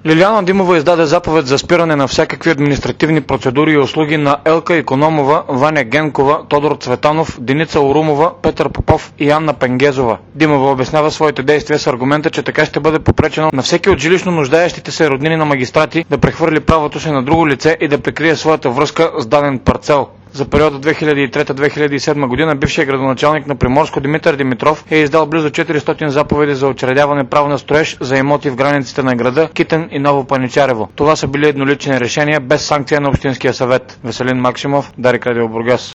Лиляна Димова издаде заповед за спиране на всякакви административни процедури и услуги на Елка Икономова, Ваня Генкова, Тодор Цветанов, Деница Орумова, Петър Попов и Анна Пенгезова. Димова обяснява своите действия с аргумента, че така ще бъде попречено на всеки от жилищно нуждаещите се роднини на магистрати да прехвърли правото си на друго лице и да прикрие своята връзка с даден парцел. За периода 2003-2007 година бившият градоначалник на Приморско Димитър Димитров е издал близо 400 заповеди за учредяване право на строеж за имоти в границите на града Китен и Ново Паничарево. Това са били еднолични решения без санкция на Общинския съвет. Веселин Максимов, Дарик Радио Бургас.